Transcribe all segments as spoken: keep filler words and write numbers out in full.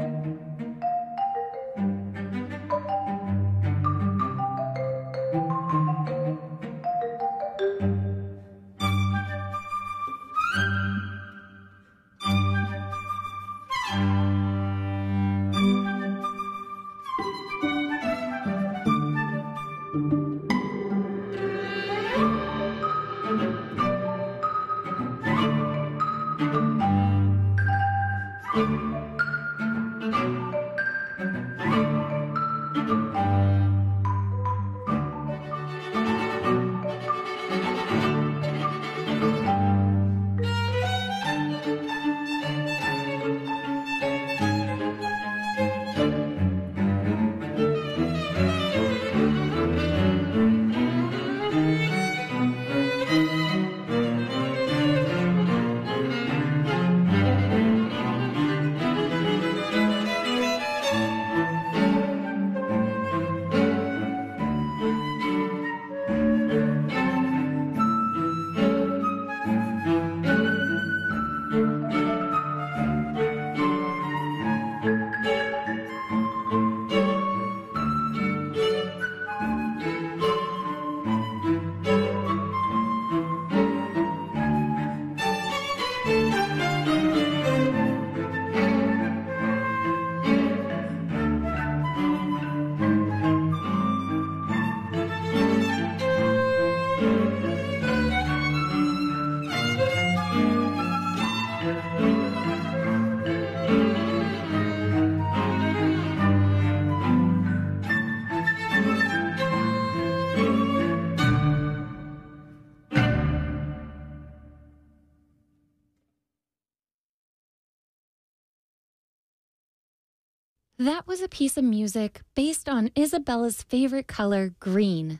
That was a piece of music based on Isabella's favorite color, green.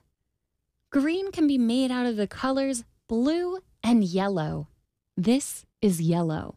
Green can be made out of the colors blue and yellow. This is yellow.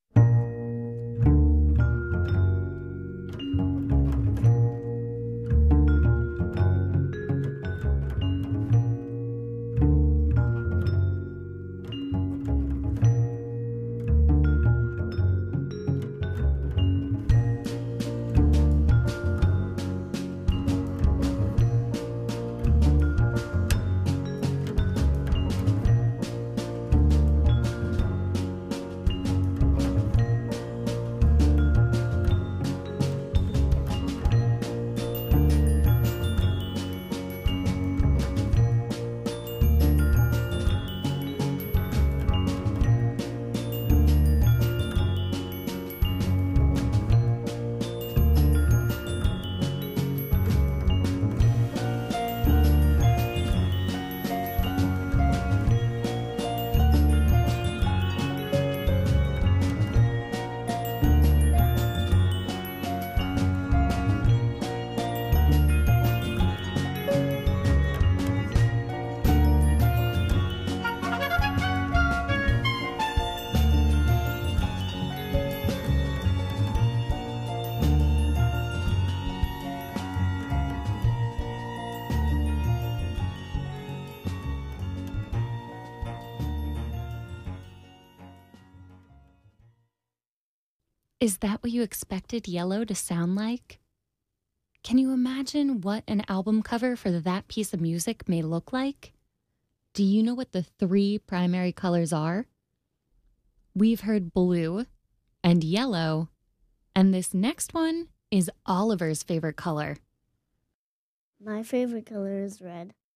Is that what you expected yellow to sound like? Can you imagine what an album cover for that piece of music may look like? Do you know what the three primary colors are? We've heard blue and yellow, and this next one is Oliver's favorite color. My favorite color is red.